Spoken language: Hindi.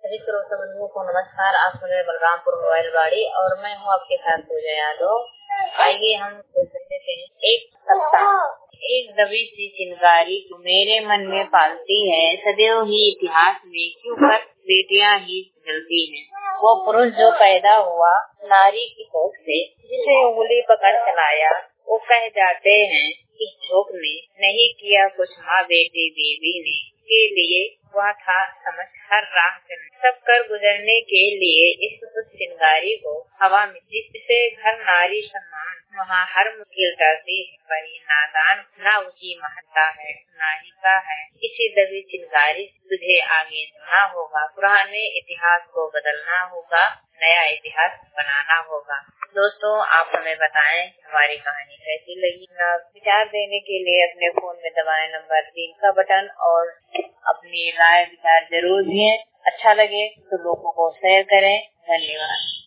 सभी श्रोता बंधुओं को नमस्कार। आप सुन रहे बलरामपुर मोबाइल गाड़ी और मैं हूँ आपके साथ पूजा यादव। आइए हम लेते हैं एक सप्ताह। एक दबी सी चिंगारी मेरे मन में पालती है, सदैव ही इतिहास में क्यों कर बेटियां ही जलती हैं। वो पुरुष जो पैदा हुआ नारी की कोख से, जिसे उंगली पकड़ चलाया, वो कह जाते हैं इस झोंक ने नहीं किया कुछ माँ बेटी देवी ने के लिए वह था समझ हर राह सब कर गुजरने के लिए इस चिंगारी को हवा में जिससे घर नारी सम्मान वहाँ हर मुश्किल करती है, पर ये नादान ना उसकी महत्ता है नारी का है। इसी दबी चिंगारी तुझे आगे बढ़ना होगा, पुराने इतिहास को बदलना होगा, नया इतिहास बनाना होगा। दोस्तों आप हमें बताएं हमारी कहानी कैसी लगी। विचार देने के लिए अपने फोन में दबाएं नंबर 3 का बटन और अपनी राय विचार जरूर दें। अच्छा लगे तो लोगों को शेयर करें। धन्यवाद।